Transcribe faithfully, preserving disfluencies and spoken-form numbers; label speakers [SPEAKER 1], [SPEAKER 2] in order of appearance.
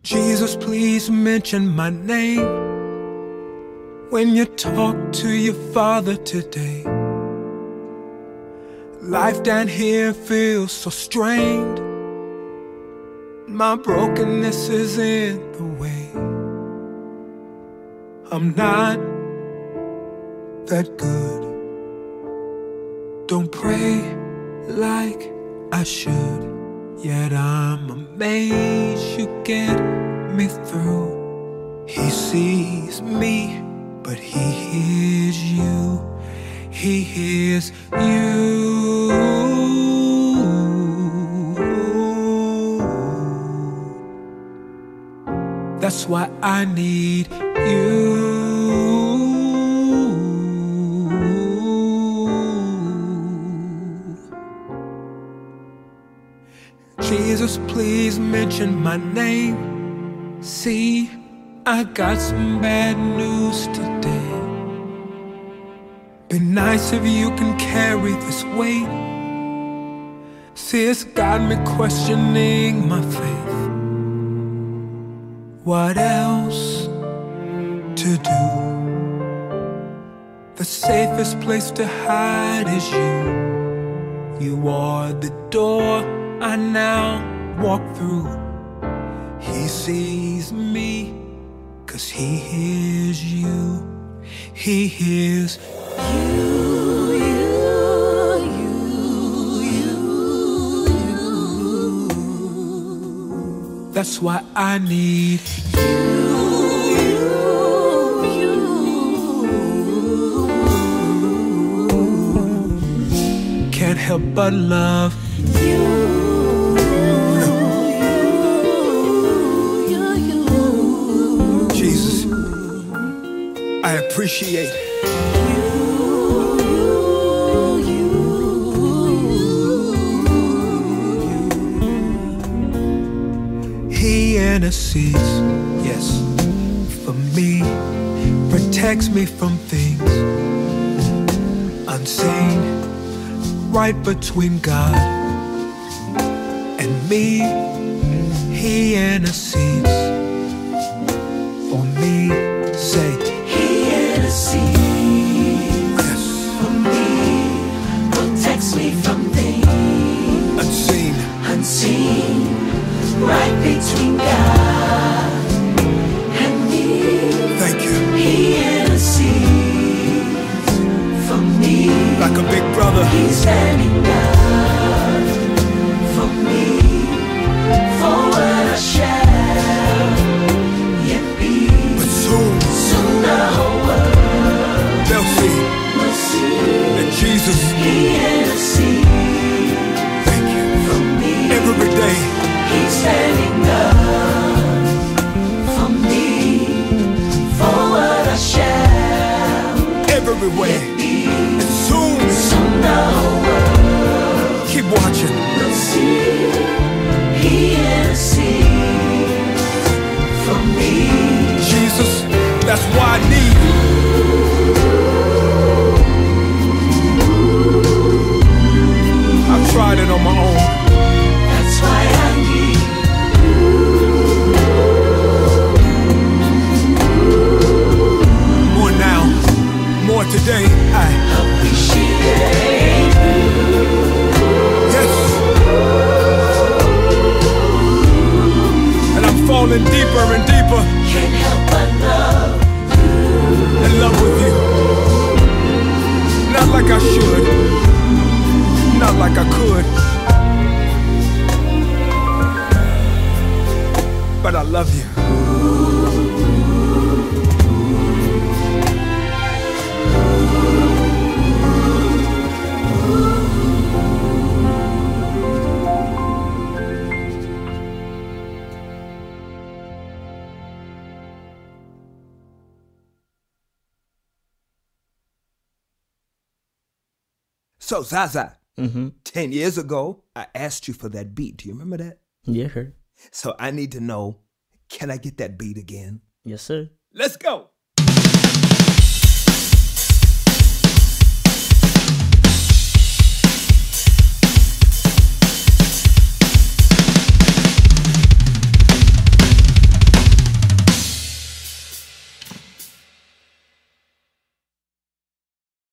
[SPEAKER 1] Jesus, please mention my name when you talk to your Father today. Life down here feels so strained. My brokenness is in the way. I'm not that good. Don't pray like I should. Yet I'm amazed you get me through. He sees me, but he hears you. He hears you. That's why I need you. Jesus, please mention my name. See, I got some bad news today. Be nice if you can carry this weight. See, it's got me questioning my faith. What else to do? The safest place to hide is you. You are the door I now walk through. He sees me, 'cause he hears you. He hears you, you, you, you, you. That's why I need you, you, you. Can't help but love you. I appreciate you, you, you. He intercedes, yes, for me. Protects me from things unseen. Right between God and me. He intercedes for me. Say,
[SPEAKER 2] yes. For me, protects me from things
[SPEAKER 1] unseen,
[SPEAKER 2] unseen, right between God and me.
[SPEAKER 1] Thank you.
[SPEAKER 2] He intercedes for me,
[SPEAKER 1] like a big brother.
[SPEAKER 2] He's standing up for me, for what I shall yet be.
[SPEAKER 1] But soon,
[SPEAKER 2] soon the whole world
[SPEAKER 1] they'll see,
[SPEAKER 2] will see
[SPEAKER 1] that Jesus,
[SPEAKER 2] He intercedes.
[SPEAKER 1] Thank you.
[SPEAKER 2] For me,
[SPEAKER 1] every day
[SPEAKER 2] He's standing up for me, for what I shall
[SPEAKER 1] everywhere.
[SPEAKER 2] be.
[SPEAKER 1] And soon,
[SPEAKER 2] soon the whole world
[SPEAKER 1] keep watching,
[SPEAKER 2] will see He intercedes for me.
[SPEAKER 1] Jesus, that's why I need you. I've tried it on my own.
[SPEAKER 2] That's why I need
[SPEAKER 1] you. More now, more today. I
[SPEAKER 2] appreciate you.
[SPEAKER 1] Yes. And I'm falling deeper and deeper.
[SPEAKER 2] Can't help but love you.
[SPEAKER 1] In love with you. Not like I should. Not like I could. But I love you. So, Zaza,
[SPEAKER 3] mm-hmm.
[SPEAKER 1] ten years ago, I asked you for that beat. Do you remember that?
[SPEAKER 3] Yeah, sure.
[SPEAKER 1] So I need to know, can I get that beat again?
[SPEAKER 3] Yes, sir.
[SPEAKER 1] Let's go.